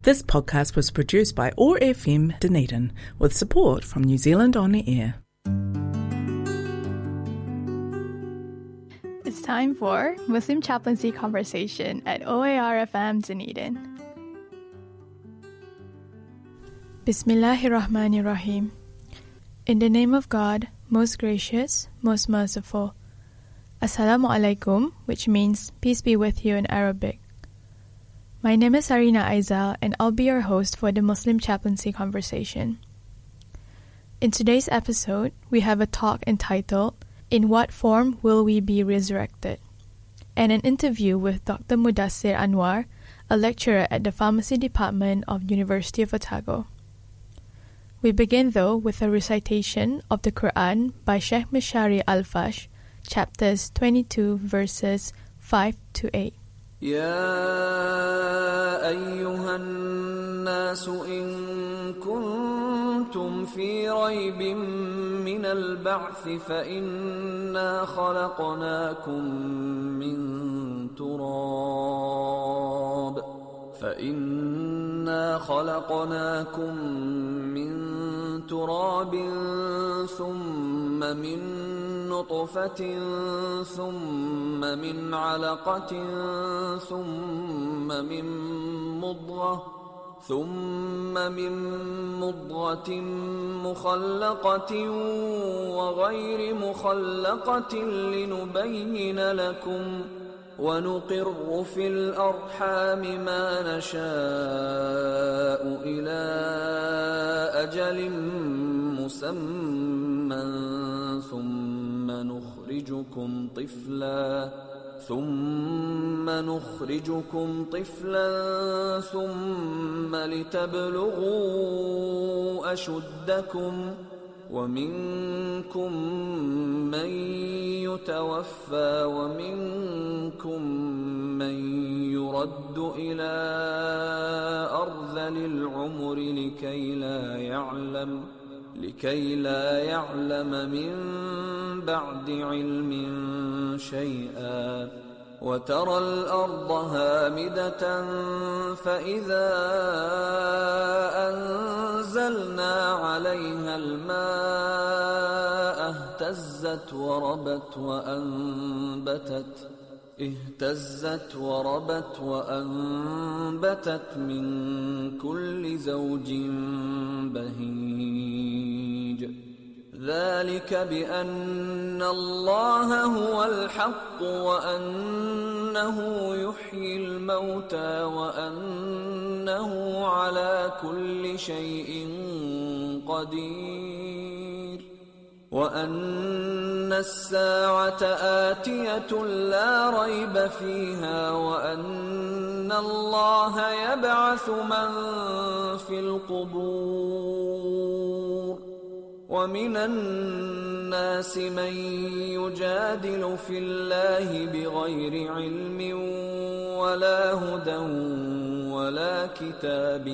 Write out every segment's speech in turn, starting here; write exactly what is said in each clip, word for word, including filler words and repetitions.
This podcast was produced by O A R F M Dunedin with support from New Zealand On the Air. It's time for Muslim Chaplaincy Conversation at O A R F M Dunedin. Bismillahirrahmanirrahim. In the name of God, most gracious, most merciful. Assalamu alaikum, which means peace be with you in Arabic. My name is Arina Aizal, and I'll be your host for the Muslim Chaplaincy Conversation. In today's episode, we have a talk entitled, In What Form Will We Be Resurrected? And an interview with Doctor Mudassir Anwar, a lecturer at the Pharmacy Department of University of Otago. We begin though with a recitation of the Quran by Sheikh Mishari Al-Fash, chapters twenty-two, verses five to eight. يا أيها الناس إن كنتم في ريب من البعث فإنا خلقناكم من تراب فإنا خلقناكم من تراب ثم من نطفة ثم من علقة ثم من مضغة ثم من مضغة مخلقة وغير مخلقة لنبين لكم ونقر في الأرحام ما نشاء إلى أجل مسمى ثم نخرجكم طفلا ثم نخرجكم طفلا ثم لتبلغوا أشدكم ومنكم من يتوفى ومنكم من يرد إلى أرذل العمر لكي لا يعلم لكي لا يعلم من بعد علم شيئا وترى الأرض هامدة فإذا أنزلنا عليها الماء اهتزت وربت وأنبتت اهتزت وربت وأنبتت من كل زوج بهيج ذلك بأن الله هو الحق وأنه يحيي الموتى وأنه على كل شيء قدير وأن الساعة آتية لا ريب فيها وأن الله يبعث من في القبور ومن الناس من يجادل في الله بغير علم ولا هدى ولا كتاب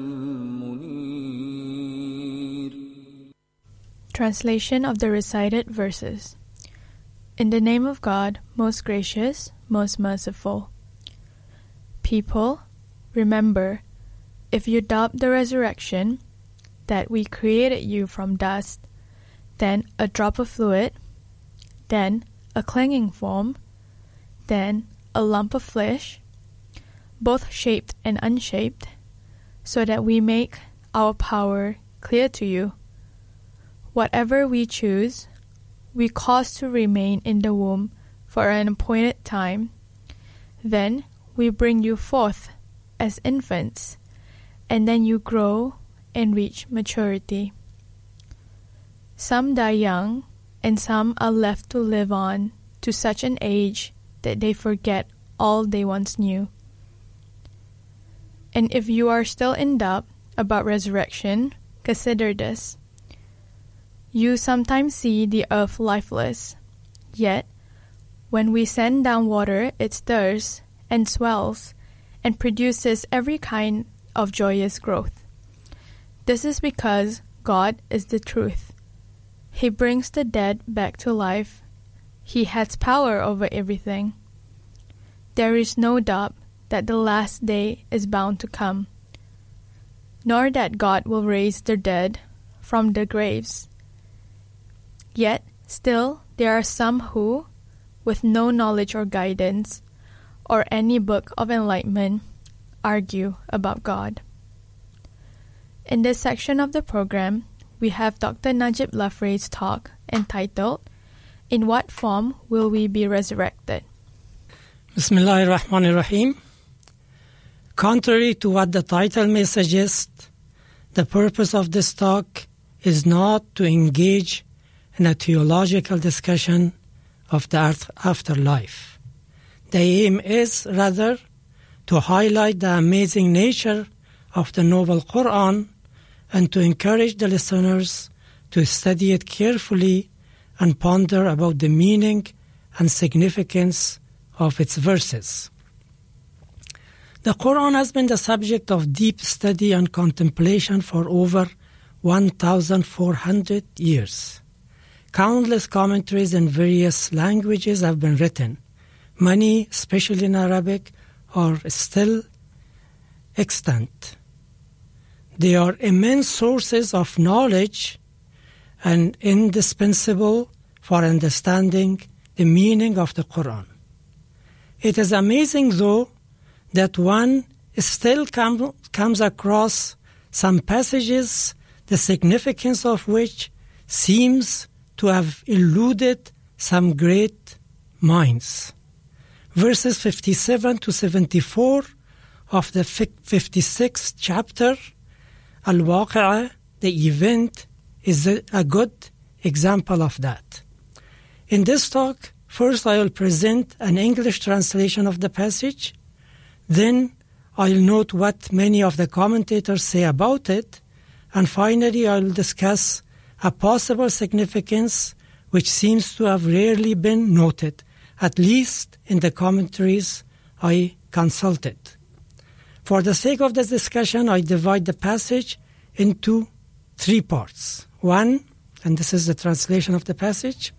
منير. Translation of the recited verses. In the name of God, most gracious, most merciful. People, remember, if you doubt the resurrection, that we created you from dust, then a drop of fluid, then a clinging form, then a lump of flesh, both shaped and unshaped, so that we make our power clear to you. Whatever we choose, we cause to remain in the womb for an appointed time. Then we bring you forth as infants, and then you grow and reach maturity. Some die young, and some are left to live on to such an age that they forget all they once knew. And if you are still in doubt about resurrection, consider this. You sometimes see the earth lifeless, yet when we send down water, it stirs and swells and produces every kind of joyous growth. This is because God is the truth. He brings the dead back to life. He has power over everything. There is no doubt that the last day is bound to come. nor that God will raise the dead from the graves. Yet, still, there are some who, with no knowledge or guidance, or any book of enlightenment, argue about God. In this section of the program, we have Doctor Najib Lafray's talk entitled, In What Form Will We Be Resurrected? Bismillahirrahmanirrahim. Contrary to what the title may suggest, the purpose of this talk is not to engage in a theological discussion of the afterlife. The aim is, rather, to highlight the amazing nature of the Noble Quran and to encourage the listeners to study it carefully and ponder about the meaning and significance of its verses. The Quran has been the subject of deep study and contemplation for over one thousand four hundred years. Countless commentaries in various languages have been written. Many, especially in Arabic, are still extant. They are immense sources of knowledge and indispensable for understanding the meaning of the Quran. It is amazing, though, that one still come, comes across some passages, the significance of which seems to have eluded some great minds. Verses fifty-seven to seventy-four of the fifty-sixth chapter, Al-Waqi'ah, the event, is a, a good example of that. In this talk, first I will present an English translation of the passage. Then I'll note what many of the commentators say about it. And finally, I'll discuss a possible significance which seems to have rarely been noted, at least in the commentaries I consulted. For the sake of this discussion, I divide the passage into three parts. One, and this is the translation of the passage,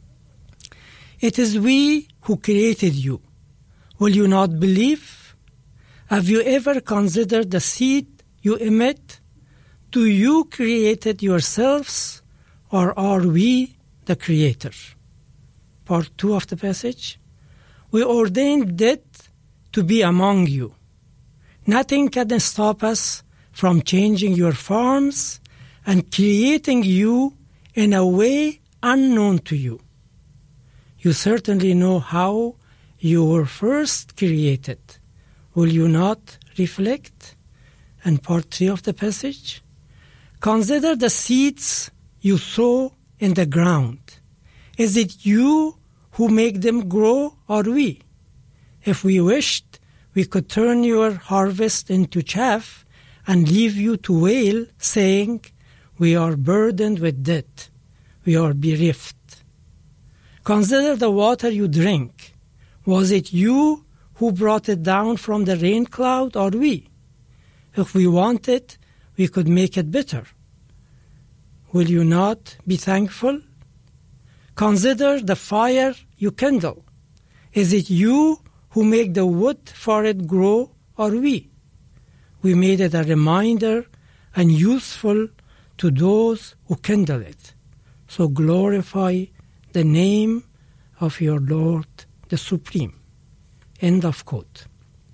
"It is we who created you. Will you not believe? Have you ever considered the seed you emit? Do you create it yourselves, or are we the creator?" Part two of the passage, "We ordained death to be among you. Nothing can stop us from changing your forms and creating you in a way unknown to you. You certainly know how you were first created. Will you not reflect?" And part three of the passage, "Consider the seeds you sow in the ground. Is it you who make them grow, or we? If we wished, we could turn your harvest into chaff and leave you to wail, saying, 'We are burdened with debt. We are bereft.' Consider the water you drink. Was it you who brought it down from the rain cloud, or we? If we want it, we could make it bitter. Will you not be thankful? Consider the fire you kindle. Is it you who make the wood for it grow, or we? We made it a reminder and useful to those who kindle it. So glorify the name of your Lord, the Supreme." End of quote.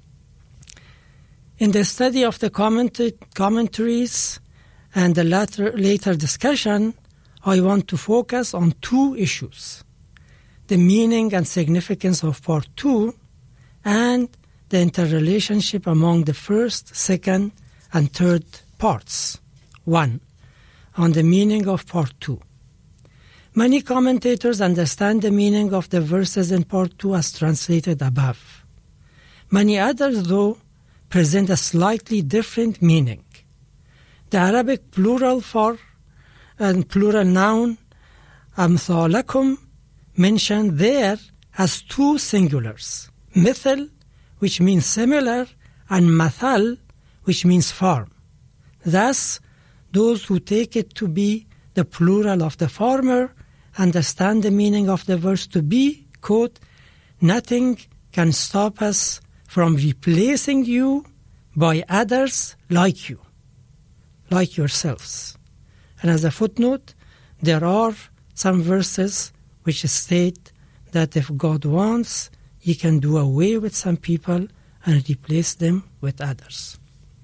In the study of the commentaries and the later, later discussion, I want to focus on two issues: the meaning and significance of part two, and the interrelationship among the first, second, and third parts. One, on the meaning of part two. Many commentators understand the meaning of the verses in part two as translated above. Many others, though, present a slightly different meaning. The Arabic plural for and plural noun amthalakum mentioned there as two singulars, mithal, which means similar, and mathal, which means farm. Thus, those who take it to be the plural of the former understand the meaning of the verse to be, quote, "Nothing can stop us from replacing you by others like you," like yourselves. And as a footnote, there are some verses which state that if God wants, he can do away with some people and replace them with others.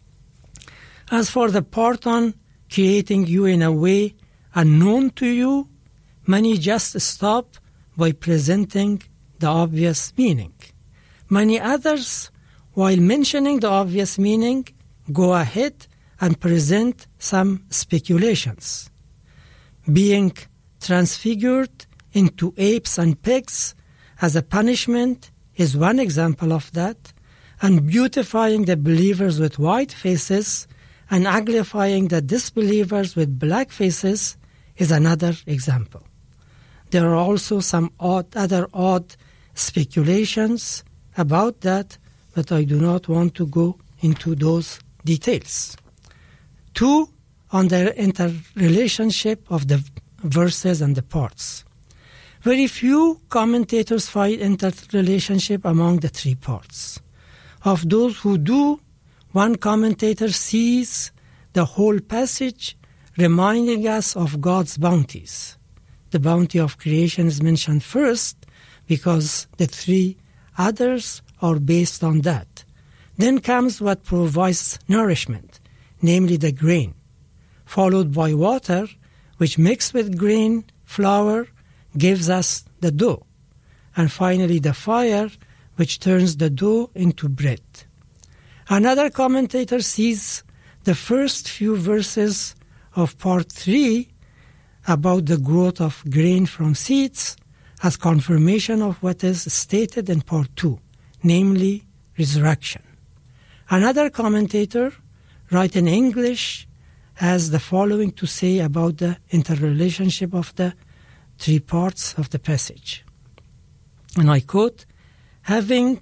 As for the part on creating you in a way unknown to you, many just stop by presenting the obvious meaning. Many others, while mentioning the obvious meaning, go ahead and present some speculations. Being transfigured into apes and pigs as a punishment is one example of that, and beautifying the believers with white faces and uglifying the disbelievers with black faces is another example. There are also some odd, other odd speculations about that, but I do not want to go into those details. Two, on the interrelationship of the verses and the parts. Very few commentators find interrelationship among the three parts. Of those who do, one commentator sees the whole passage reminding us of God's bounties. The bounty of creation is mentioned first because the three others are based on that. Then comes what provides nourishment, namely the grain, followed by water, which mixed with grain, flour, gives us the dough, and finally the fire, which turns the dough into bread. Another commentator sees the first few verses of part three about the growth of grain from seeds as confirmation of what is stated in part two, namely resurrection. Another commentator, write in English, has the following to say about the interrelationship of the three parts of the passage. And I quote, having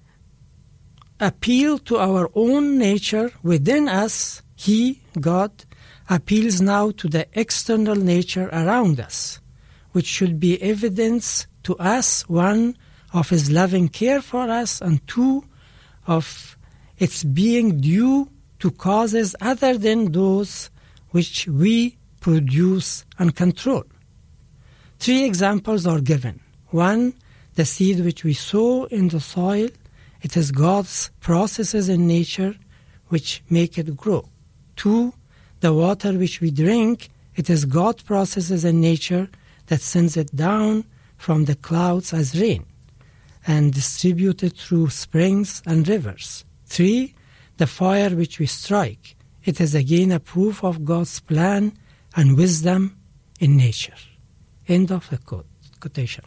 appealed to our own nature within us, he, God, appeals now to the external nature around us, which should be evidence to us, one, of his loving care for us, and two, of its being due to causes other than those which we produce and control. Three examples are given. One, the seed which we sow in the soil, it is God's processes in nature which make it grow. Two, the water which we drink, it is God's processes in nature that sends it down from the clouds as rain and distribute it through springs and rivers. Three, the fire which we strike, it is again a proof of God's plan and wisdom in nature. End of the quote, quotation.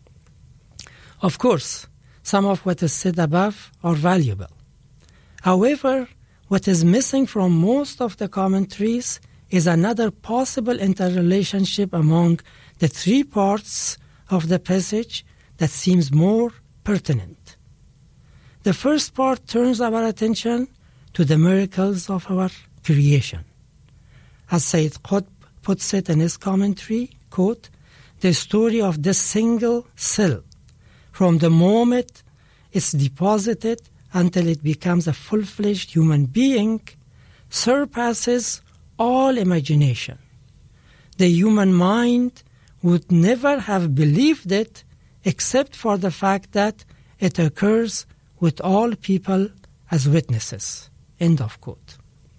Of course, some of what is said above are valuable. However, what is missing from most of the commentaries is another possible interrelationship among the three parts of the passage that seems more pertinent. The first part turns our attention to the miracles of our creation. As Sayyid Qutb puts it in his commentary, quote, the story of this single cell, from the moment it's deposited until it becomes a full-fledged human being, surpasses all imagination. The human mind would never have believed it except for the fact that it occurs with all people as witnesses. End of quote.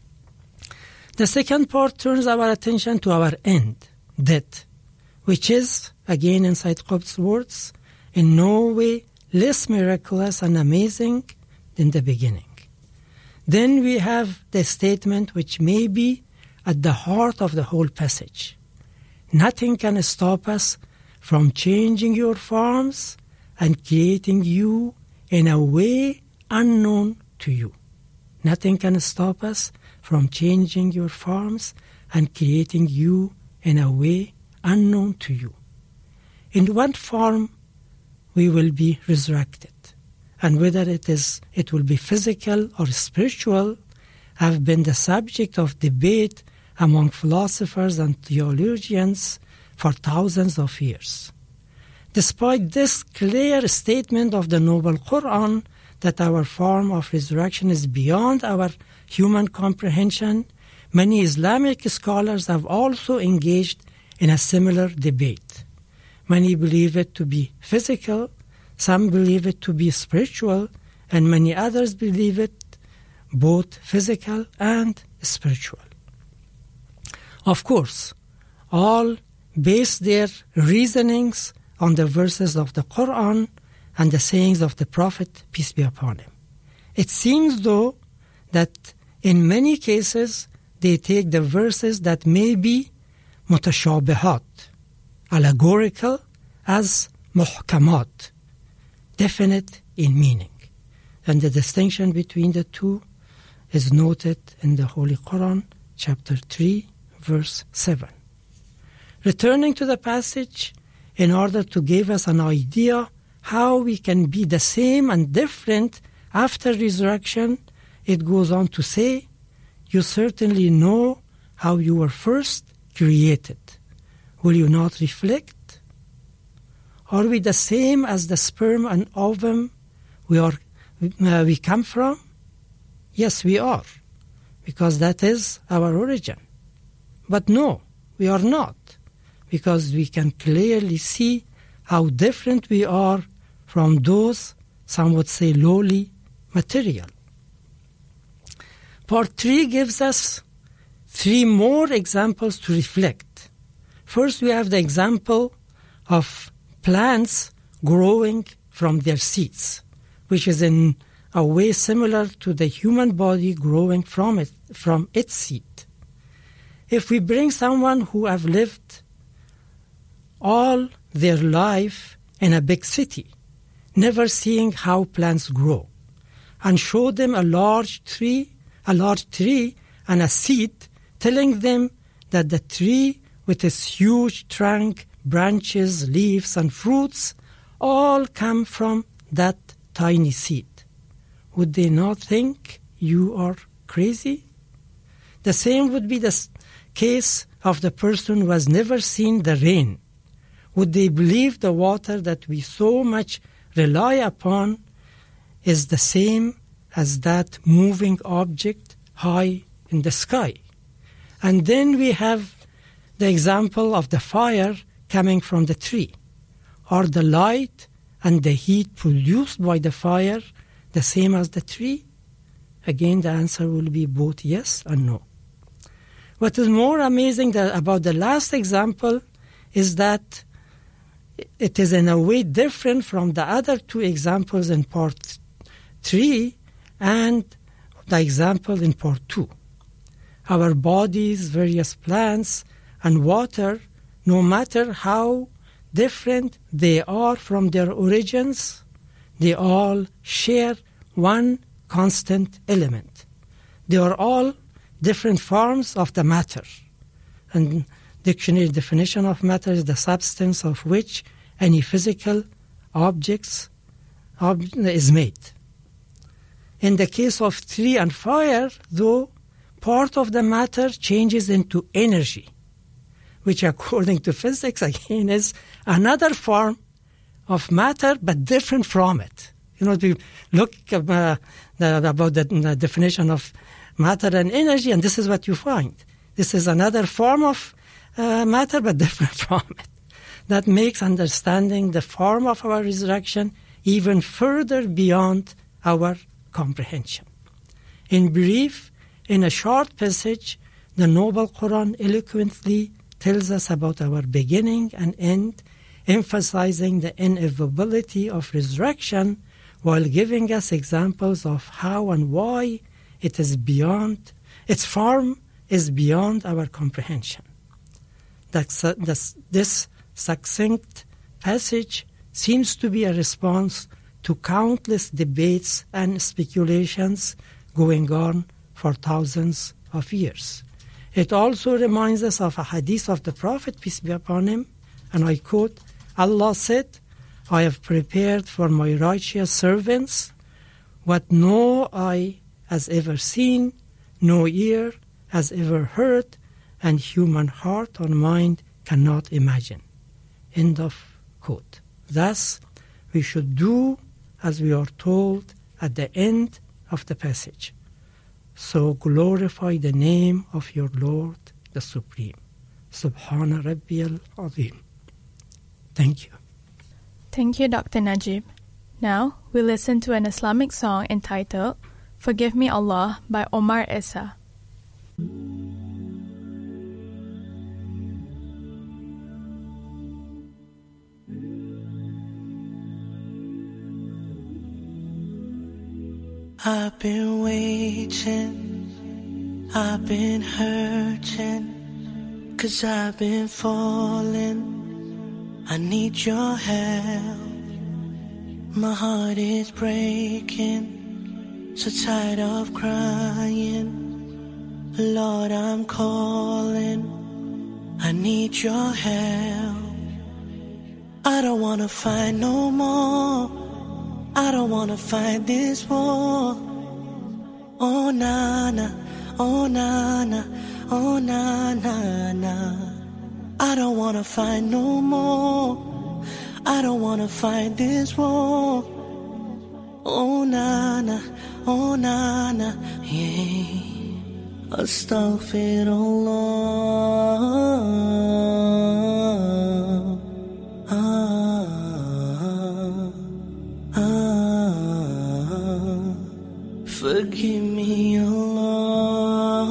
The second part turns our attention to our end, death, which is, again in Sayyid Qutb's words, in no way less miraculous and amazing than the beginning. Then we have the statement which may be at the heart of the whole passage. Nothing can stop us from changing your forms and creating you in a way unknown to you. Nothing can stop us from changing your forms and creating you in a way unknown to you. In what form we will be resurrected, and whether it is it will be physical or spiritual, have been the subject of debate among philosophers and theologians for thousands of years. Despite this clear statement of the Noble Quran that our form of resurrection is beyond our human comprehension, Many Islamic scholars have also engaged in a similar debate. Many believe it to be physical, some believe it to be spiritual, and many others believe it both physical and spiritual. Of course, all base their reasonings on the verses of the Quran and the sayings of the Prophet, peace be upon him. It seems, though, that in many cases they take the verses that may be mutashabihat, allegorical, as muhkamat, definite in meaning. And the distinction between the two is noted in the Holy Quran, chapter three, verse seven. Returning to the passage, in order to give us an idea how we can be the same and different after resurrection, it goes on to say, you certainly know how you were first created. Will you not reflect? Are we the same as the sperm and ovum we are uh, we come from? Yes, we are, because that is our origin. But no, we are not, because we can clearly see how different we are from those, some would say, lowly material. Part three gives us three more examples to reflect. First, we have the example of plants growing from their seeds, which is in a way similar to the human body growing from it, from its seed. If we bring someone who have lived all their life in a big city, never seeing how plants grow, and show them a large tree, a large tree and a seed, telling them that the tree with its huge trunk, branches, leaves, and fruits all come from that tiny seed. Would they not think you are crazy? The same would be the case of the person who has never seen the rain. Would they believe the water that we so much rely upon is the same as that moving object high in the sky? And then we have the example of the fire coming from the tree. Are the light and the heat produced by the fire the same as the tree? Again, the answer will be both yes and no. What is more amazing about the last example is that it is in a way different from the other two examples in part three and the example in part two. Our bodies, various plants, and water, no matter how different they are from their origins, they all share one constant element. They are all different forms of the matter. And dictionary definition of matter is the substance of which any physical objects ob- is made. In the case of tree and fire, though, part of the matter changes into energy, which according to physics, again, is another form of matter, but different from it. You know, if you look uh, the, about the, the definition of matter and energy, and this is what you find. This is another form of uh, matter, but different from it. That makes understanding the form of our resurrection even further beyond our comprehension. In brief, in a short passage, the Noble Quran eloquently tells us about our beginning and end, emphasizing the inevitability of resurrection while giving us examples of how and why it is beyond, its form is beyond our comprehension. This succinct passage seems to be a response to countless debates and speculations going on for thousands of years. It also reminds us of a hadith of the Prophet, peace be upon him, and I quote, Allah said, I have prepared for my righteous servants what no eye has ever seen, no ear has ever heard, and human heart or mind cannot imagine. End of quote. Thus, we should do as we are told at the end of the passage. So glorify the name of your Lord, the Supreme. Subhana Rabbiyal Azim. Thank you. Thank you, Doctor Najib. Now, we listen to an Islamic song entitled Forgive Me Allah by Omar Essa. I've been waiting, I've been hurting, 'cause I've been falling. I need your help. My heart is breaking, so tired of crying. Lord, I'm calling. I need your help. I don't wanna fight no more. I don't wanna fight this war. Oh na na, oh na na, oh na na na. I don't wanna fight no more. I don't wanna fight this war. Oh na na, oh na na, yeah. Astaghfirullah. Ah, ah, forgive me, Allah.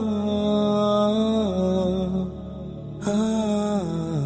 Ah,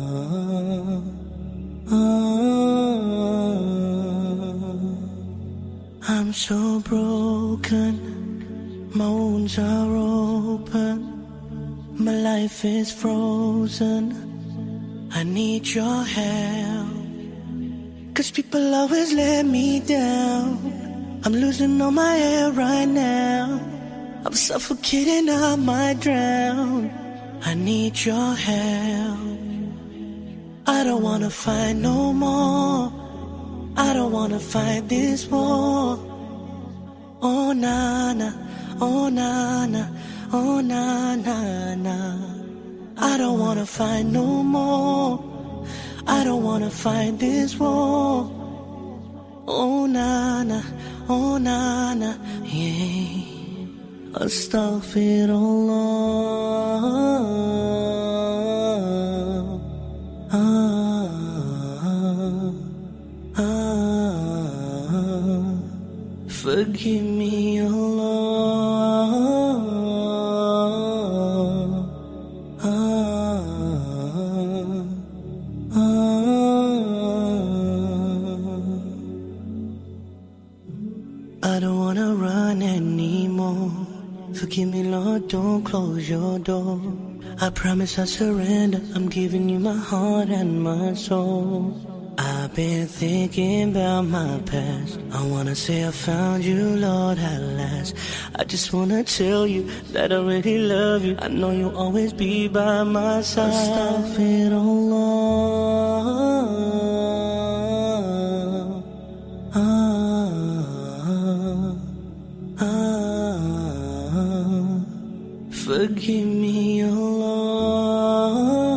ah, I'm so broken. My wounds are open. My life is frozen. I need your help. 'Cause people always let me down. I'm losing all my air right now. I'm suffocating, I might drown. I need your help. I don't wanna fight no more. I don't wanna fight this war. Oh na na, oh na na, oh na na na. I don't wanna fight no more. I don't wanna fight this war. Oh na na, oh na na, yeah. Astaghfirullah. Ah, ah, forgive me, Allah. Ah, I don't wanna run anymore. Forgive me, Lord, don't close your door. I promise I surrender. I'm giving you my heart and my soul. I've been thinking about my past. I wanna say I found you, Lord, at last. I just wanna tell you that I really love you. I know you'll always be by my side. Astaghfirullah. Ah, ah, forgive me, Allah.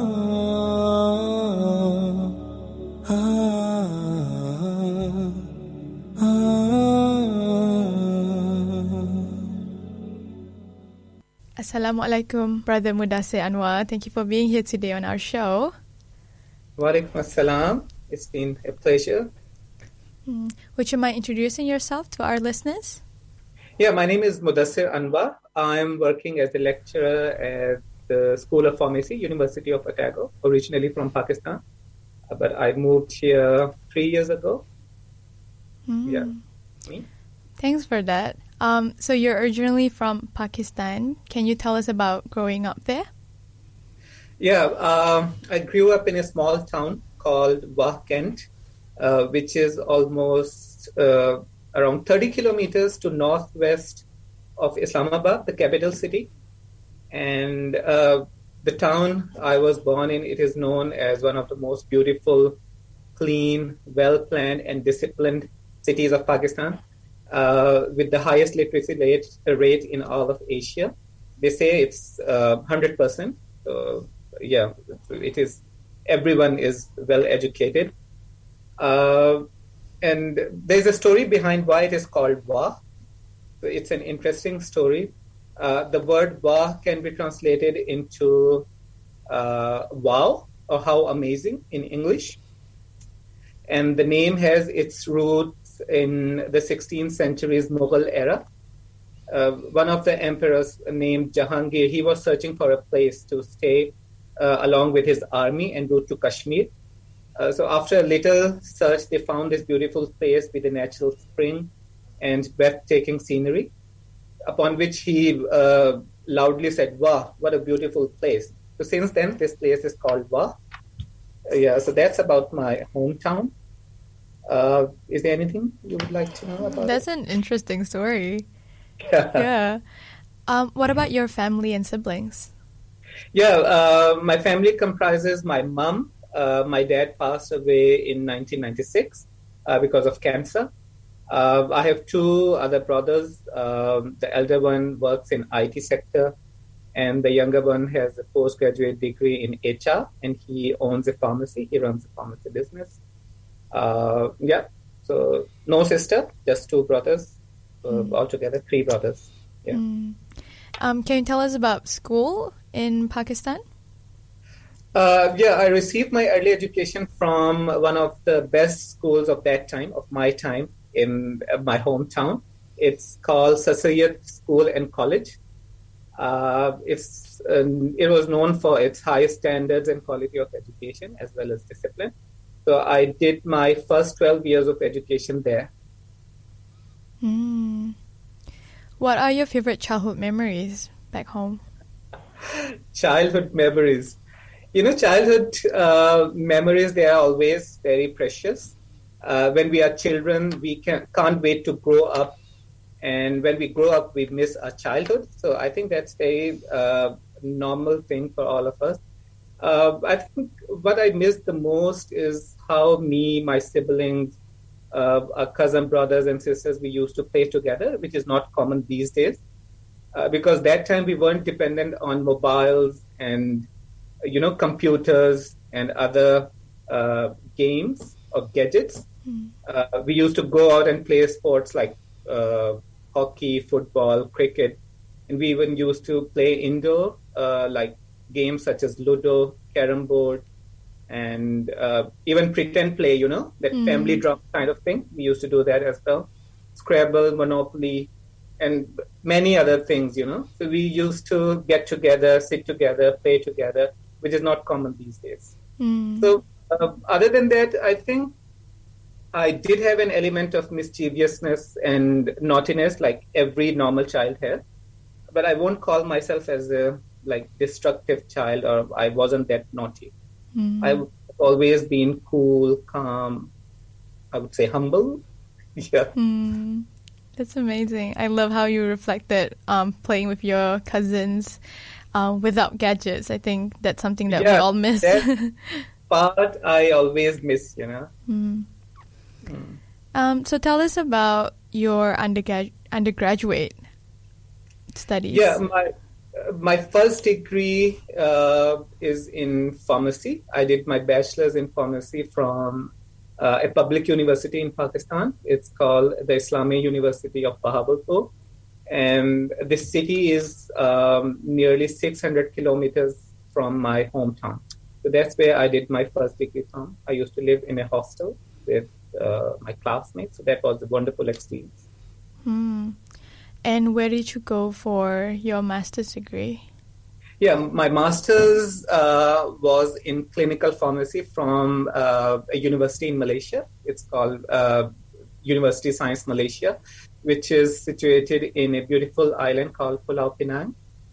Assalamualaikum, Brother Mudassir Anwar. Thank you for being here today on our show. Walaikum assalam. It's been a pleasure. Mm. Would you mind introducing yourself to our listeners? Yeah, my name is Mudassir Anwar. I'm working as a lecturer at the School of Pharmacy, University of Otago, originally from Pakistan. But I moved here three years ago. Mm. Yeah. Me? Thanks for that. Um, so you're originally from Pakistan. Can you tell us about growing up there? Yeah, uh, I grew up in a small town called Wah, Kent, uh, which is almost uh, around thirty kilometers to northwest of Islamabad, the capital city. And uh, the town I was born in, it is known as one of the most beautiful, clean, well-planned and disciplined cities of Pakistan. Uh, with the highest literacy rate, uh, rate in all of Asia. They say it's uh, one hundred percent. So, yeah, it is. Everyone is well educated. Uh, and there's a story behind why it is called Wah. It's an interesting story. Uh, the word Wah can be translated into uh, wow, or how amazing in English. And the name has its roots in the sixteenth century's Mughal era. Uh, one of the emperors named Jahangir, he was searching for a place to stay uh, along with his army en route to Kashmir. Uh, so after a little search, they found this beautiful place with a natural spring and breathtaking scenery, upon which he uh, loudly said, "Wow, what a beautiful place." So since then, this place is called Wah. Uh, yeah, so that's about my hometown. Uh, is there anything you would like to know about That's it? an interesting story. Yeah. Um, what about your family and siblings? Yeah, uh, my family comprises my mom. Uh, my dad passed away in nineteen ninety-six uh, because of cancer. Uh, I have two other brothers. Um, the elder one works in I T sector, and the younger one has a postgraduate degree in H R, and he owns a pharmacy. He runs a pharmacy business. Uh, yeah, so no sister, just two brothers. Uh, mm. Altogether, three brothers. Yeah. Mm. Um, can you tell us about school in Pakistan? Uh, yeah, I received my early education from one of the best schools of that time, of my time, in my hometown. It's called Sir Syed School and College. Uh, it's um, it was known for its high standards and quality of education as well as discipline. So I did my first twelve years of education there. Mm. What are your favorite childhood memories back home? Childhood memories. You know, childhood uh, memories, they are always very precious. Uh, when we are children, we can, can't wait to grow up. And when we grow up, we miss our childhood. So I think that's a uh, normal thing for all of us. Uh, I think what I miss the most is how me, my siblings, uh, our cousin brothers and sisters, we used to play together, which is not common these days. Uh, because that time we weren't dependent on mobiles and, you know, computers and other uh, games or gadgets. Mm. Uh, we used to go out and play sports like uh, hockey, football, cricket, and we even used to play indoor, uh, like games such as Ludo, Carrom board, and uh, even pretend play, you know, that mm. family drum kind of thing. We used to do that as well. Scrabble, Monopoly, and many other things, you know. So we used to get together, sit together, play together, which is not common these days. Mm. So uh, other than that, I think I did have an element of mischievousness and naughtiness like every normal child has. But I won't call myself as a like destructive child, or I wasn't that naughty. Mm. I've always been cool, calm, I would say humble. Yeah. Mm. That's amazing. I love how you reflected um, playing with your cousins uh, without gadgets. I think that's something that yeah, we all miss. That part I always miss, you know. Mm. Mm. Um, so tell us about your undergrad- undergraduate studies. Yeah, my uh, my first degree uh, is in pharmacy. I did my bachelor's in pharmacy from uh, a public university in Pakistan. It's called the Islamic University of Bahawalpur. And this city is um, nearly six hundred kilometers from my hometown. So that's where I did my first degree from. I used to live in a hostel with uh, my classmates. So that was a wonderful experience. Hmm. And where did you go for your master's degree? Yeah, my master's uh, was in clinical pharmacy from uh, a university in Malaysia. It's called uh, University Science Malaysia, which is situated in a beautiful island called Pulau Pinang.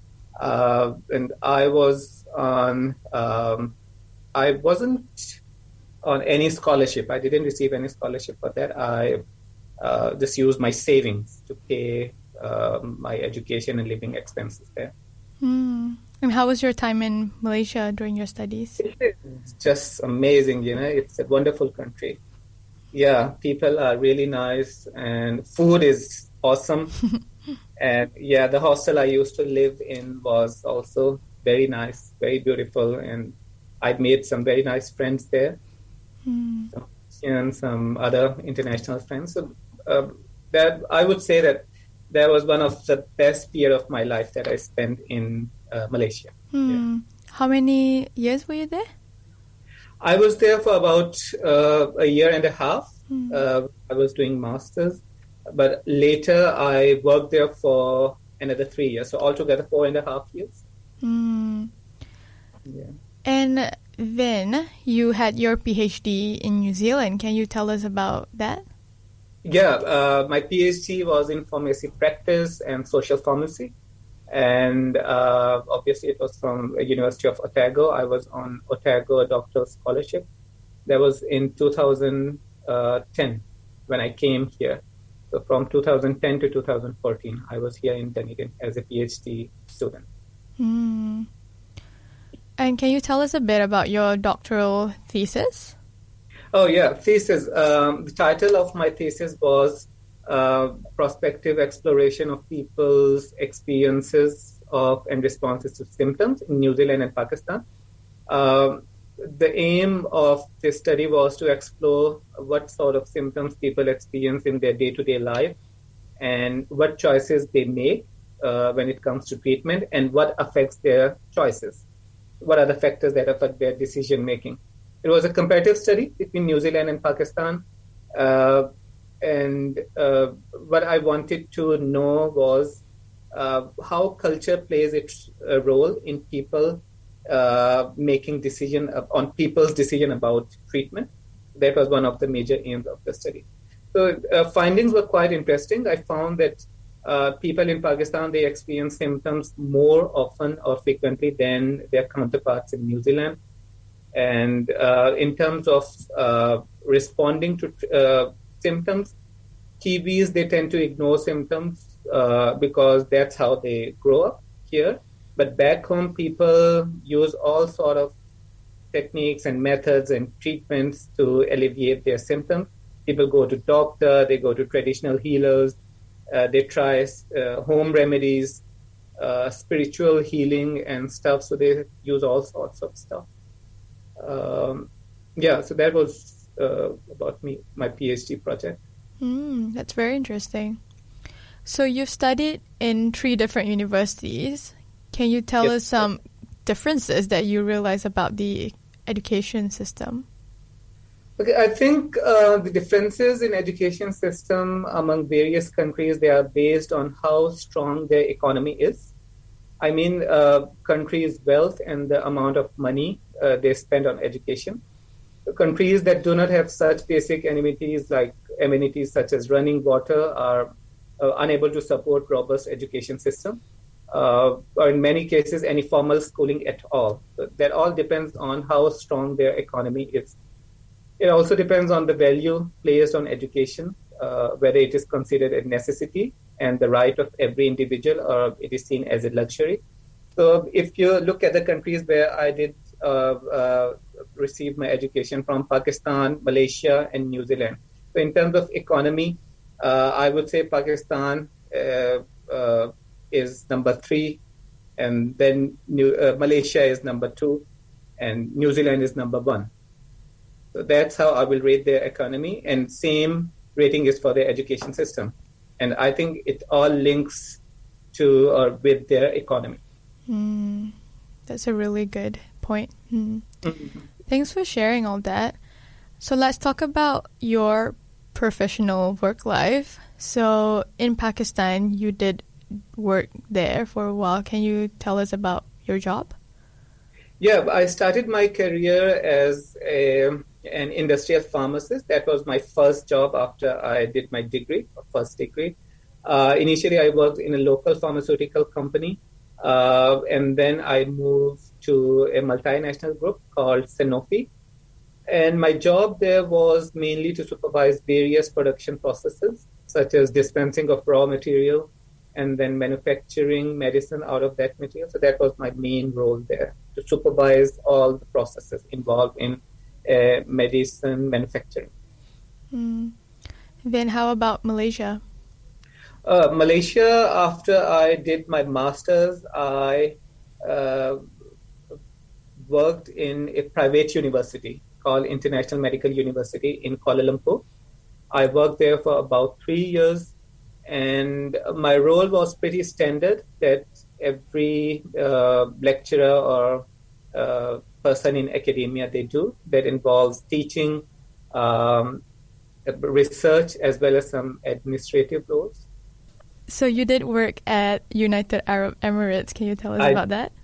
Uh, and I was on, um, I wasn't on any scholarship. I didn't receive any scholarship for that. I uh, just used my savings to pay uh, my education and living expenses there. Mm. And how was your time in Malaysia during your studies? It's just amazing, you know. It's a wonderful country. Yeah, people are really nice and food is awesome. And yeah, the hostel I used to live in was also very nice, very beautiful. And I made some very nice friends there. Mm. And some other international friends. So uh, that I would say that that was one of the best year of my life that I spent in uh, Malaysia. Hmm. Yeah. How many years were you there? I was there for about uh, a year and a half. Hmm. Uh, I was doing masters, but later I worked there for another three years. So altogether, four and a half years. Hmm. Yeah. And then you had your PhD in New Zealand. Can you tell us about that? Yeah, uh, my PhD was in pharmacy practice and social pharmacy. And uh, obviously it was from the University of Otago. I was on Otago Doctoral Scholarship. That was in two thousand ten when I came here. So from two thousand ten to two thousand fourteen, I was here in Dunedin as a PhD student. Hmm. And can you tell us a bit about your doctoral thesis? Oh, yeah, thesis. Um, the title of my thesis was uh, Prospective Exploration of People's Experiences of and Responses to Symptoms in New Zealand and Pakistan. Um, the aim of this study was to explore what sort of symptoms people experience in their day-to-day life and what choices they make uh, when it comes to treatment and what affects their choices. What are the factors that affect their decision-making? It was a comparative study between New Zealand and Pakistan. Uh, and uh, what I wanted to know was uh, how culture plays its uh, role in people uh, making decision of, on people's decision about treatment. That was one of the major aims of the study. So uh, findings were quite interesting. I found that uh, people in Pakistan, they experience symptoms more often or frequently than their counterparts in New Zealand. And uh, in terms of uh, responding to uh, symptoms, Kiwis, they tend to ignore symptoms uh, because that's how they grow up here. But back home, people use all sort of techniques and methods and treatments to alleviate their symptoms. People go to doctor, they go to traditional healers, uh, they try uh, home remedies, uh, spiritual healing and stuff. So they use all sorts of stuff. Um, yeah, so that was uh, about me, my PhD project. Mm, that's very interesting. So you've studied in three different universities. Can you tell yes. us some differences that you realize about the education system? Okay, I think uh, the differences in education system among various countries, they are based on how strong their economy is. I mean, uh, countries' wealth and the amount of money uh, they spend on education. The countries that do not have such basic amenities like amenities such as running water are uh, unable to support robust education system, uh, or in many cases, any formal schooling at all. So that all depends on how strong their economy is. It also depends on the value placed on education, uh, whether it is considered a necessity and the right of every individual, or it is seen as a luxury. So if you look at the countries where I did uh, uh, receive my education from, Pakistan, Malaysia, and New Zealand. So in terms of economy, uh, I would say Pakistan uh, uh, is number three, and then New, uh, Malaysia is number two, and New Zealand is number one. So that's how I will rate their economy, and same rating is for their education system. And I think it all links to or with their economy. Mm, that's a really good point. Mm. Mm-hmm. Thanks for sharing all that. So let's talk about your professional work life. So in Pakistan, you did work there for a while. Can you tell us about your job? Yeah, I started my career as a, an industrial pharmacist. That was my first job after I did my degree, first degree. Uh, initially, I worked in a local pharmaceutical company, uh, and then I moved to a multinational group called Sanofi. And my job there was mainly to supervise various production processes, such as dispensing of raw material and then manufacturing medicine out of that material. So that was my main role there, to supervise all the processes involved in uh, medicine manufacturing. Mm. Then how about Malaysia? Uh, Malaysia, after I did my master's, I uh, worked in a private university called International Medical University in Kuala Lumpur. I worked there for about three years. And my role was pretty standard, that every uh, lecturer or uh, person in academia they do, that involves teaching, um, research, as well as some administrative roles. So you did work at United Arab Emirates. Can you tell us I, about that?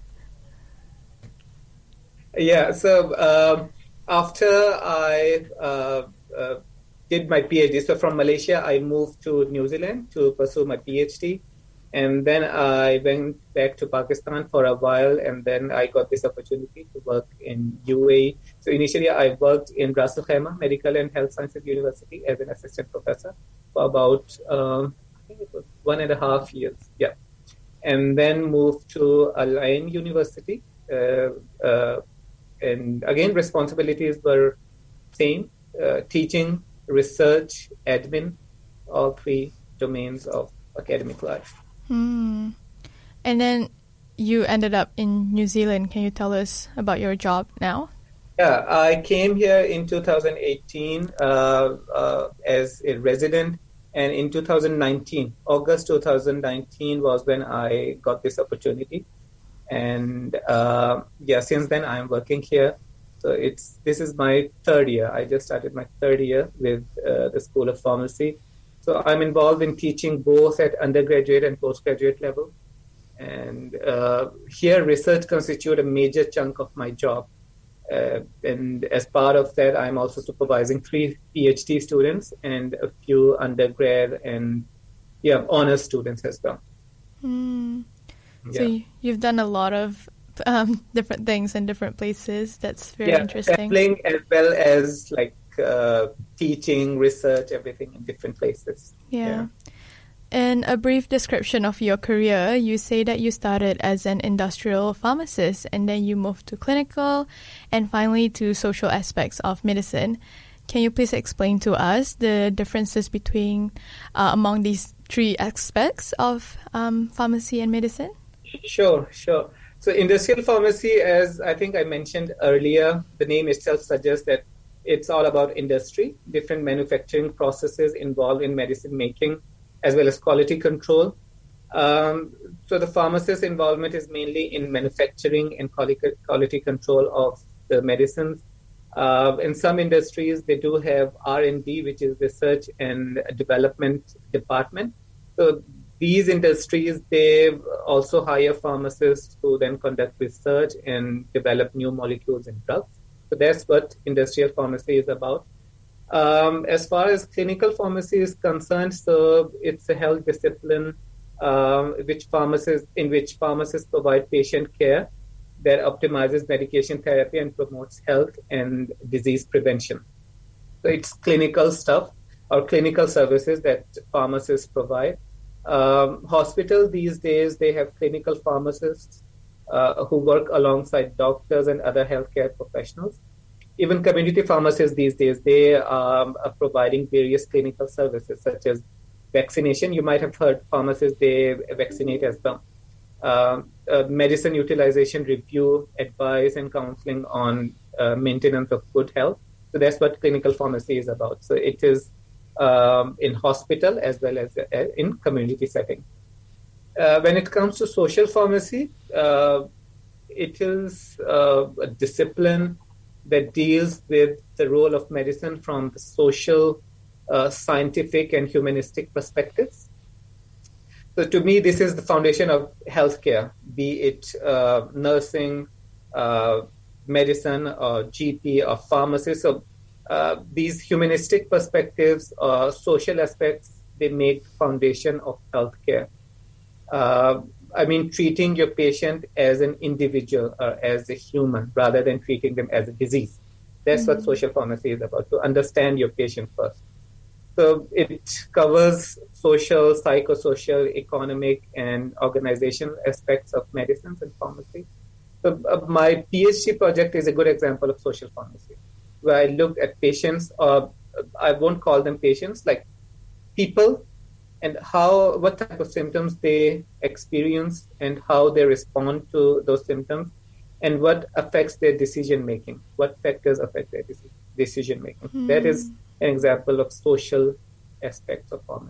Yeah, so um, after I uh, uh, did my PhD, so from Malaysia, I moved to New Zealand to pursue my PhD. And then I went back to Pakistan for a while, and then I got this opportunity to work in U A E. So initially, I worked in Ras Al Khaimah Medical and Health Sciences University as an assistant professor for about, um, I think it was one and a half years. Yeah. And then moved to Al Ain University. Uh, uh, and again, responsibilities were same, uh, teaching, research, admin, all three domains of academic life. Hmm. And then you ended up in New Zealand. Can you tell us about your job now? Yeah, I came here in two thousand eighteen uh, uh, as a resident, and in two thousand nineteen, August two thousand nineteen was when I got this opportunity. And uh, yeah, since then I'm working here. So it's this is my third year. I just started my third year with uh, the School of Pharmacy. So I'm involved in teaching both at undergraduate and postgraduate level. And uh, here research constitutes a major chunk of my job. Uh, and as part of that, I'm also supervising three PhD students and a few undergrad and yeah, honors students as well. Hmm. Yeah. So you- you've done a lot of um, different things in different places. That's very yeah, interesting. sampling as well as like uh, teaching, research, everything in different places. Yeah. Yeah. In a brief description of your career, you say that you started as an industrial pharmacist and then you moved to clinical and finally to social aspects of medicine. Can you please explain to us the differences between uh, among these three aspects of um, pharmacy and medicine? Sure, sure. So industrial pharmacy, as I think I mentioned earlier, the name itself suggests that it's all about industry, different manufacturing processes involved in medicine making, as well as quality control. Um, so the pharmacist's involvement is mainly in manufacturing and quality, quality control of the medicines. Uh, in some industries, they do have R and D, which is research and development department. So these industries, they also hire pharmacists who then conduct research and develop new molecules and drugs. So that's what industrial pharmacy is about. Um, as far as clinical pharmacy is concerned, so it's a health discipline um, which pharmacists, in which pharmacists provide patient care that optimizes medication therapy and promotes health and disease prevention. So it's clinical stuff or clinical services that pharmacists provide. Um, hospitals these days, they have clinical pharmacists uh, who work alongside doctors and other healthcare professionals. Even community pharmacists these days, they um, are providing various clinical services such as vaccination. You might have heard pharmacists, they vaccinate as well. Uh, uh, medicine utilization review, advice and counseling on uh, maintenance of good health. So that's what clinical pharmacy is about. So it is um, in hospital as well as uh, in community setting. Uh, when it comes to social pharmacy, uh, it is uh, a discipline that deals with the role of medicine from the social, uh, scientific, and humanistic perspectives. So to me, this is the foundation of healthcare, be it uh, nursing, uh, medicine, or G P, or pharmacy. So uh, these humanistic perspectives, or social aspects, they make the foundation of healthcare. Uh, I mean, treating your patient as an individual or as a human rather than treating them as a disease. That's mm-hmm. what social pharmacy is about, to understand your patient first. So it covers social, psychosocial, economic, and organizational aspects of medicines and pharmacy. So uh, my PhD project is a good example of social pharmacy, where I looked at patients, or uh, I won't call them patients, like people, and how, what type of symptoms they experience and how they respond to those symptoms, and what affects their decision making, what factors affect their decision making. Mm. That is an example of social aspects of pharmacy.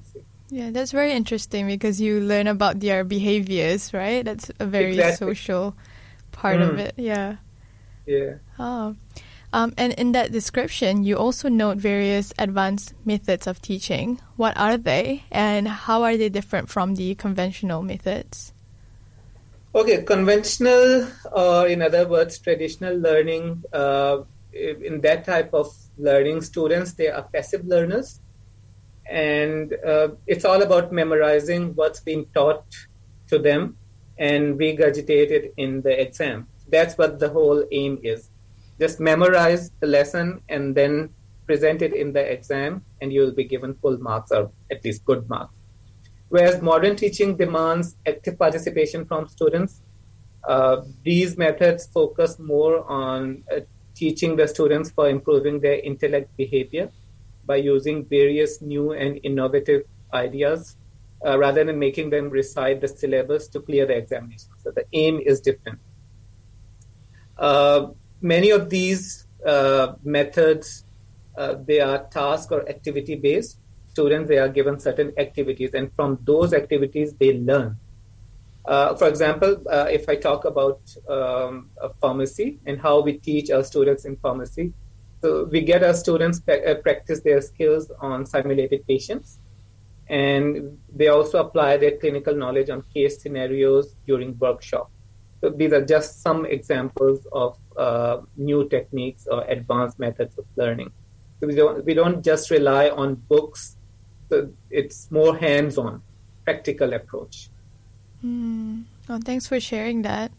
Yeah, that's very interesting because you learn about their behaviors, right? That's a very Exactly. social part Mm. of it. Yeah. Yeah. Oh. Um, and in that description, you also note various advanced methods of teaching. What are they, and how are they different from the conventional methods? Okay, conventional, or in other words, traditional learning, uh, in that type of learning, students, they are passive learners. And uh, it's all about memorizing what's been taught to them and regurgitate it in the exam. That's what the whole aim is. Just memorize the lesson and then present it in the exam, and you'll be given full marks, or at least good marks. Whereas modern teaching demands active participation from students, uh, these methods focus more on uh, teaching the students for improving their intellect behavior by using various new and innovative ideas uh, rather than making them recite the syllabus to clear the examination. So the aim is different. Uh, many of these uh, methods, uh, they are task or activity based. Students, they are given certain activities, and from those activities they learn. Uh, for example, uh, if I talk about um, a pharmacy and how we teach our students in pharmacy, so we get our students pa- uh, practice their skills on simulated patients, and they also apply their clinical knowledge on case scenarios during workshop. So these are just some examples of uh, new techniques or advanced methods of learning. So we don't, we don't just rely on books. So it's more hands-on, practical approach. Mm. Oh, thanks for sharing that.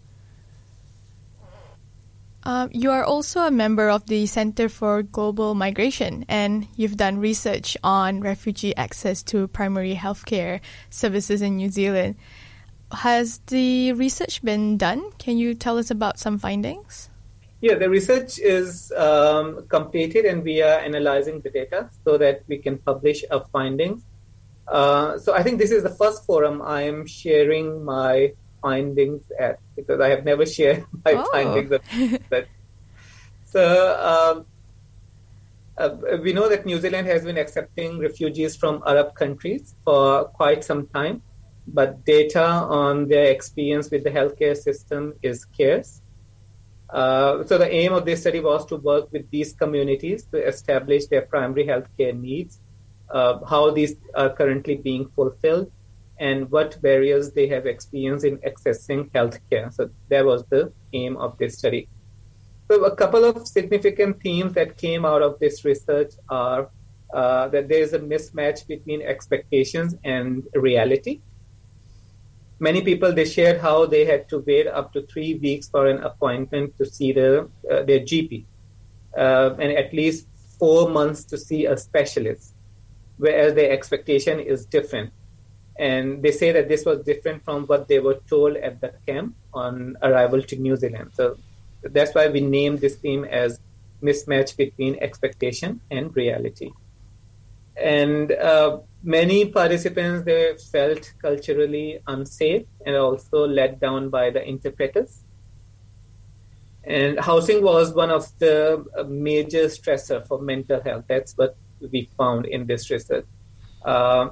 Um, you are also a member of the Center for Global Migration, and you've done research on refugee access to primary healthcare services in New Zealand. Has the research been done? Can you tell us about some findings? Yeah, the research is um, completed, and we are analyzing the data so that we can publish our findings. Uh, so I think this is the first forum I am sharing my findings at, because I have never shared my Oh. findings. But so um, uh, we know that New Zealand has been accepting refugees from Arab countries for quite some time, but data on their experience with the healthcare system is scarce. Uh, so the aim of this study was to work with these communities to establish their primary healthcare needs, uh, how these are currently being fulfilled, and what barriers they have experienced in accessing healthcare. So that was the aim of this study. So a couple of significant themes that came out of this research are uh, that there is a mismatch between expectations and reality. Many people, they shared how they had to wait up to three weeks for an appointment to see the, uh, their G P, uh, and at least four months to see a specialist, whereas their expectation is different. And they say that this was different from what they were told at the camp on arrival to New Zealand. So that's why we named this theme as mismatch between expectation and reality. And uh, many participants, they felt culturally unsafe and also let down by the interpreters. And housing was one of the major stressor for mental health. That's what we found in this research. Uh,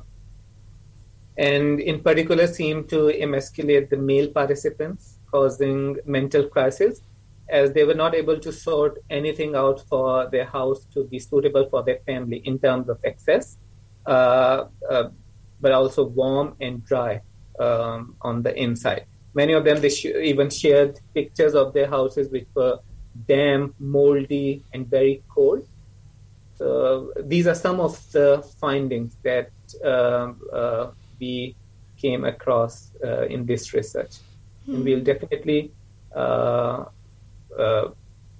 and in particular seemed to emasculate the male participants, causing mental crisis, as they were not able to sort anything out for their house to be suitable for their family in terms of access, uh, uh, but also warm and dry um, on the inside. Many of them, they sh- even shared pictures of their houses which were damp, moldy, and very cold. So these are some of the findings that uh, uh, we came across uh, in this research. Mm-hmm. And we'll definitely uh, uh,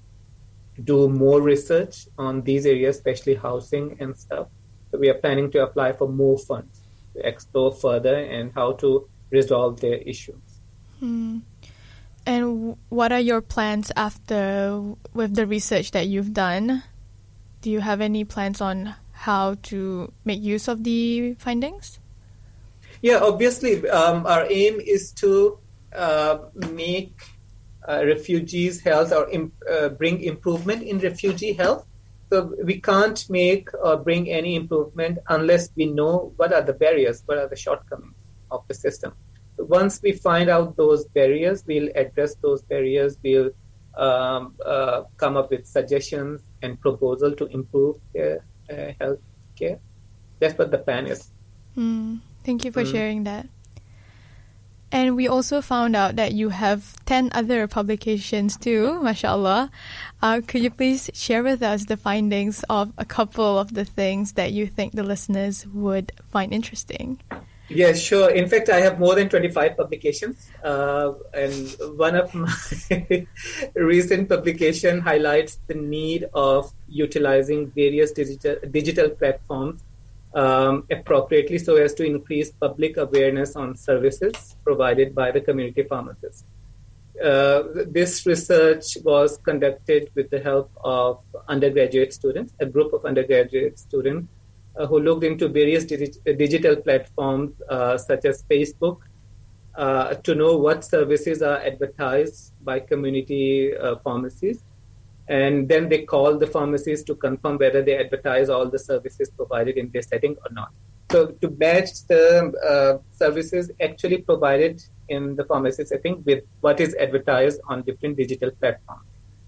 do more research on these areas, especially housing and stuff. So we are planning to apply for more funds to explore further and how to resolve their issues. Hmm. And w- what are your plans after with the research that you've done? Do you have any plans on how to make use of the findings? Yeah, obviously, um, our aim is to uh, make uh, refugees' health or imp- uh, bring improvement in refugee health So we can't make or bring any improvement unless we know what are the barriers, what are the shortcomings of the system. So once we find out those barriers, we'll address those barriers, we'll um, uh, come up with suggestions and proposal to improve their uh, health care. That's what the plan is. Mm, thank you for Mm. sharing that. And we also found out that you have ten other publications too, mashallah. Uh, could you please share with us the findings of a couple of the things that you think the listeners would find interesting? Yes, sure. In fact, I have more than twenty-five publications. Uh, and one of my recent publication highlights the need of utilizing various digital, digital platforms Um, appropriately so as to increase public awareness on services provided by the community pharmacist. Uh, this research was conducted with the help of undergraduate students, a group of undergraduate students uh, who looked into various digi- digital platforms uh, such as Facebook uh, to know what services are advertised by community uh, pharmacies. And then they call the pharmacies to confirm whether they advertise all the services provided in their setting or not. So to match the uh, services actually provided in the pharmacy setting with what is advertised on different digital platforms.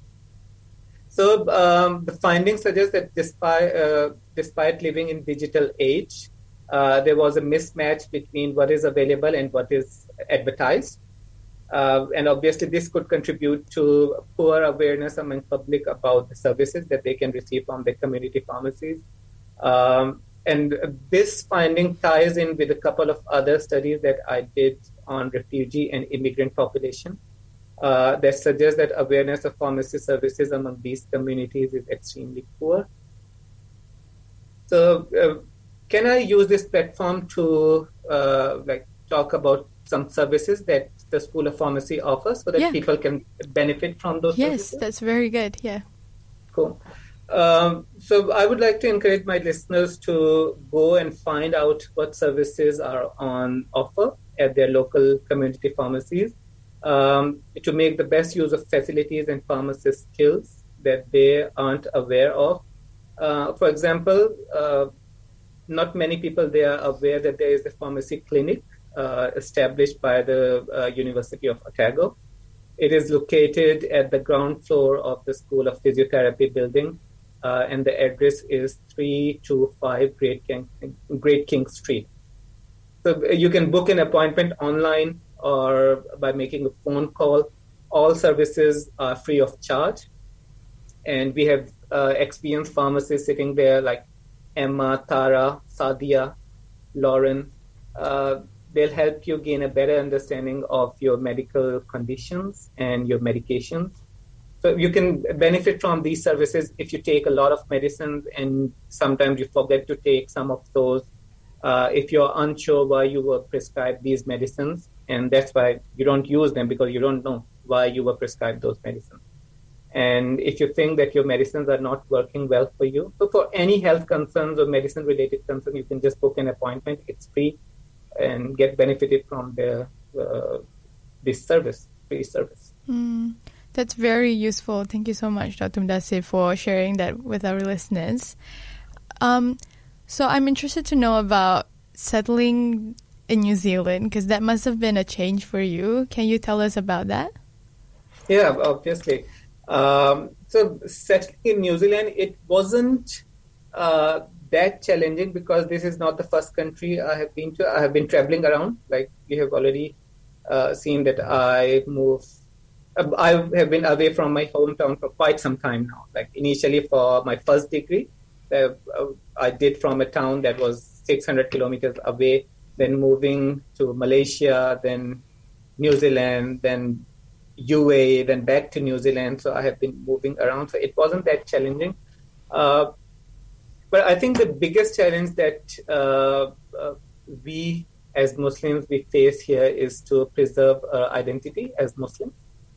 So um, the findings suggest that despite, uh, despite living in digital age, uh, there was a mismatch between what is available and what is advertised. Uh, and obviously, this could contribute to poor awareness among public about the services that they can receive from the community pharmacies. Um, and this finding ties in with a couple of other studies that I did on refugee and immigrant population uh, that suggest that awareness of pharmacy services among these communities is extremely poor. So, uh, can I use this platform to uh, like talk about some services that the School of Pharmacy offers so that Yeah. people can benefit from those Yes, services? that's very good. Yeah. Cool. Um, so I would like to encourage my listeners to go and find out what services are on offer at their local community pharmacies um, to make the best use of facilities and pharmacist skills that they aren't aware of. Uh, for example, uh, not many people there are aware that there is a pharmacy clinic Uh, established by the uh, University of Otago. It is located at the ground floor of the School of Physiotherapy building, uh, and the address is three two five Great King, Great King Street. So you can book an appointment online or by making a phone call. All services are free of charge, and we have uh, experienced pharmacists sitting there like Emma, Tara, Sadia, Lauren. Uh, They'll help you gain a better understanding of your medical conditions and your medications. So you can benefit from these services if you take a lot of medicines and sometimes you forget to take some of those. Uh, if you're unsure why you were prescribed these medicines, and that's why you don't use them because you don't know why you were prescribed those medicines. And if you think that your medicines are not working well for you, so for any health concerns or medicine-related concerns, you can just book an appointment. It's free. And get benefited from the uh, this service, free service. Mm, that's very useful. Thank you so much, Doctor Mudassir, for sharing that with our listeners. Um, so I'm interested to know about settling in New Zealand, because that must have been a change for you. Can you tell us about that? Yeah, obviously. Um, so settling in New Zealand, it wasn't uh, that challenging because this is not the first country I have been to. I have been traveling around. Like you have already uh, seen that I moved. Uh, I have been away from my hometown for quite some time now. Like initially for my first degree, uh, I did from a town that was six hundred kilometers away, then moving to Malaysia, then New Zealand, then U A E, then back to New Zealand. So I have been moving around. So it wasn't that challenging. Uh, But I think the biggest challenge that uh, uh, we as Muslims we face here is to preserve our identity as Muslims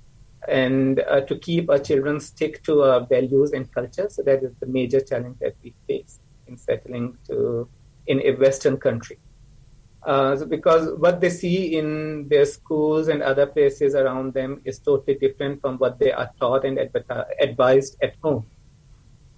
and uh, to keep our children stick to our values and culture. So that is the major challenge that we face in settling to in a Western country. Uh, so because what they see in their schools and other places around them is totally different from what they are taught and adv- advised at home.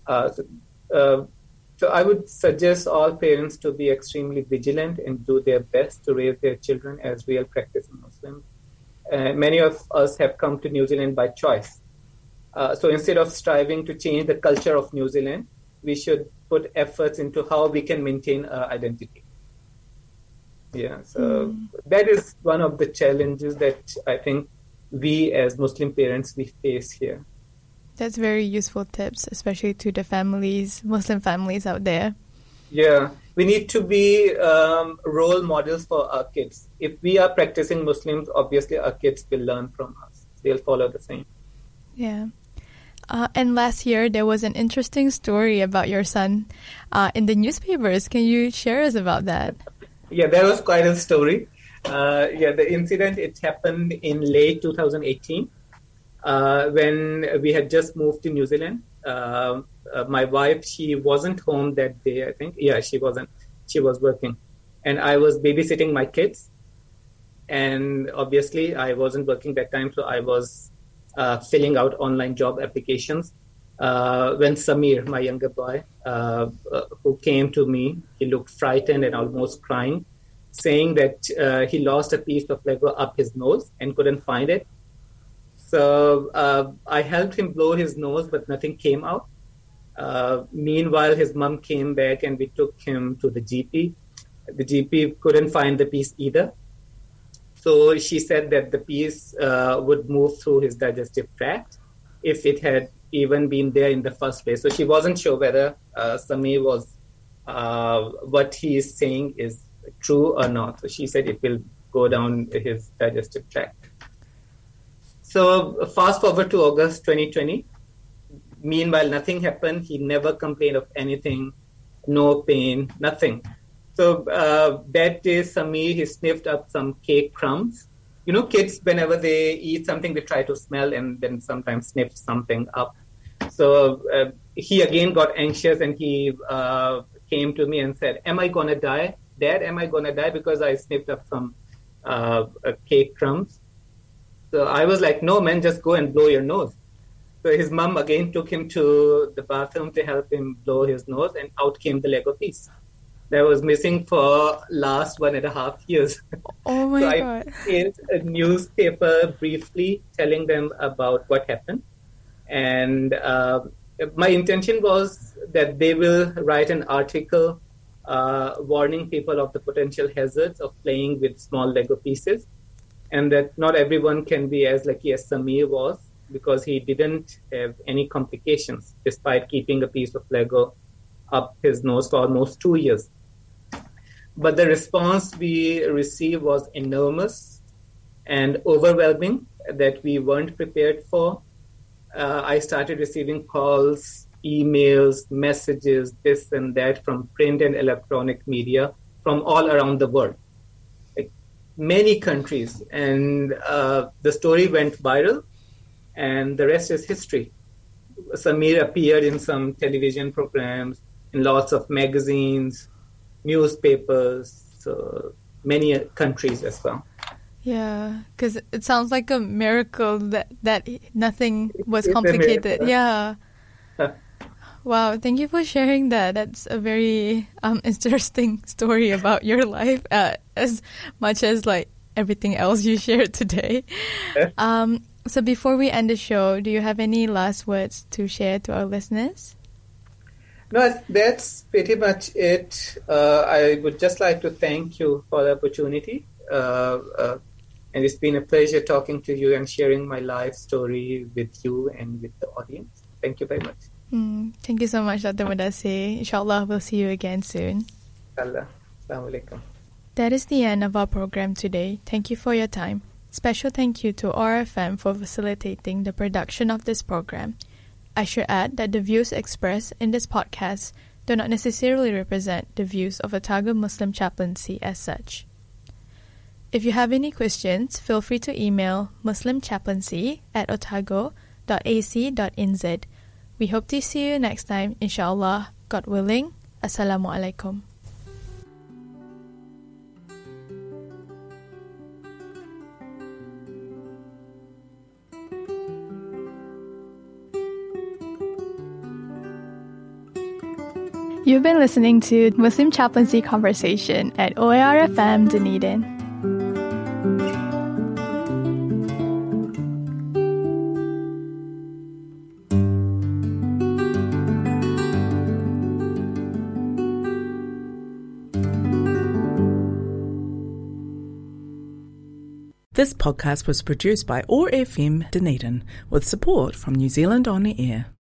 Uh, so, uh, so I would suggest all parents to be extremely vigilant and do their best to raise their children as real practicing Muslims. Uh, many of us have come to New Zealand by choice. Uh, so instead of striving to change the culture of New Zealand, we should put efforts into how we can maintain our identity. Yeah, so mm. that is one of the challenges that I think we as Muslim parents, we face here. That's very useful tips, especially to the families, Muslim families out there. Yeah, we need to be um, role models for our kids. If we are practicing Muslims, obviously our kids will learn from us. They'll follow the same. Yeah. Uh, and last year, there was an interesting story about your son uh, in the newspapers. Can you share us about that? Yeah, that was quite a story. Uh, yeah, the incident, it happened in late two thousand eighteen uh, when we had just moved to New Zealand. Uh, uh, my wife, she wasn't home that day, I think. Yeah, she wasn't. She was working. And I was babysitting my kids. And obviously, I wasn't working that time, so I was uh, filling out online job applications. Uh, when Samir, my younger boy, uh, uh, who came to me, he looked frightened and almost crying, saying that uh, he lost a piece of Lego up his nose and couldn't find it. So uh, I helped him blow his nose, but nothing came out. Uh, meanwhile, his mom came back and we took him to the G P. The G P couldn't find the piece either. So she said that the piece uh, would move through his digestive tract if it had even been there in the first place. So she wasn't sure whether uh, Samir was, uh, what he is saying is true or not. So she said it will go down his digestive tract. So fast forward to August twenty twenty. Meanwhile, nothing happened. He never complained of anything, no pain, nothing. So uh, that day, Samir, he sniffed up some cake crumbs. You know, kids, whenever they eat something, they try to smell and then sometimes sniff something up. So uh, he again got anxious and he uh, came to me and said, am I going to die? Dad, am I going to die because I sniffed up some uh, uh, cake crumbs? So I was like, no, man, just go and blow your nose. So his mom again took him to the bathroom to help him blow his nose, and out came the Lego piece that was missing for last one and a half years. Oh my so I God. made a newspaper briefly telling them about what happened. And uh, my intention was that they will write an article uh, warning people of the potential hazards of playing with small Lego pieces, and that not everyone can be as lucky as Samir was, because he didn't have any complications despite keeping a piece of Lego up his nose for almost two years. But the response we received was enormous and overwhelming that we weren't prepared for. Uh, I started receiving calls, emails, messages, this and that from print and electronic media from all around the world, like many countries. And uh, the story went viral, and the rest is history. Samir appeared in some television programs, in lots of magazines, newspapers, so many countries as well. Yeah, because it sounds like a miracle that, that nothing was complicated. Yeah. Wow, thank you for sharing that. That's a very um, interesting story about your life, uh, as much as like everything else you shared today. Um, so before we end the show, do you have any last words to share to our listeners? No, that's pretty much it. Uh, I would just like to thank you for the opportunity. Uh, uh, and it's been a pleasure talking to you and sharing my life story with you and with the audience. Thank you very much. Mm, thank you so much, Doctor Mudassir. Inshallah, we'll see you again soon. Allah. Assalamu alaikum. That is the end of our program today. Thank you for your time. Special thank you to R F M for facilitating the production of this program. I should add that the views expressed in this podcast do not necessarily represent the views of Otago Muslim Chaplaincy as such. If you have any questions, feel free to email muslimchaplaincy at otago dot a c dot n z. We hope to see you next time, inshallah, God willing. Assalamu alaikum. You've been listening to Muslim Chaplaincy Conversation at O A R F M Dunedin. This podcast was produced by O A R F M Dunedin with support from New Zealand On the Air.